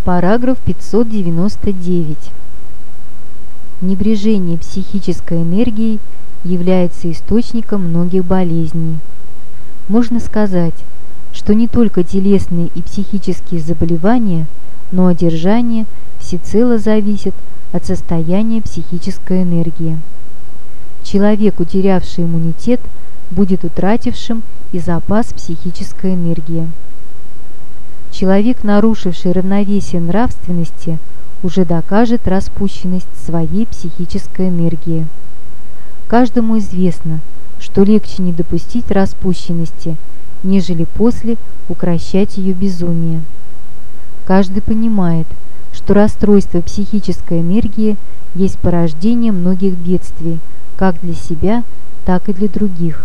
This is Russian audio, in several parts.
Параграф 599. Небрежение психической энергией является источником многих болезней. Можно сказать, что не только телесные и психические заболевания, но одержание всецело зависит от состояния психической энергии. Человек, утерявший иммунитет, будет утратившим и запас психической энергии. Человек, нарушивший равновесие нравственности, уже докажет распущенность своей психической энергии. Каждому известно, что легче не допустить распущенности, нежели после укрощать ее безумие. Каждый понимает, что расстройство психической энергии есть порождение многих бедствий, как для себя, так и для других.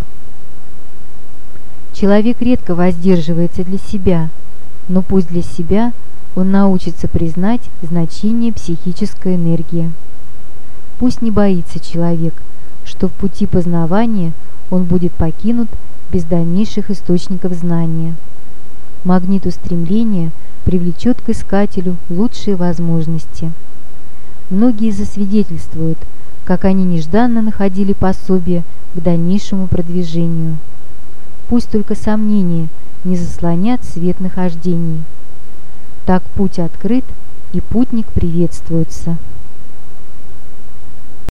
Человек редко воздерживается для себя, но пусть для себя он научится признать значение психической энергии. Пусть не боится человек, что в пути познавания он будет покинут без дальнейших источников знания. Магнит устремления привлечет к искателю лучшие возможности. Многие засвидетельствуют, как они нежданно находили пособие к дальнейшему продвижению. Пусть только сомнения не заслонят свет нахождений. Так путь открыт, и путник приветствуется.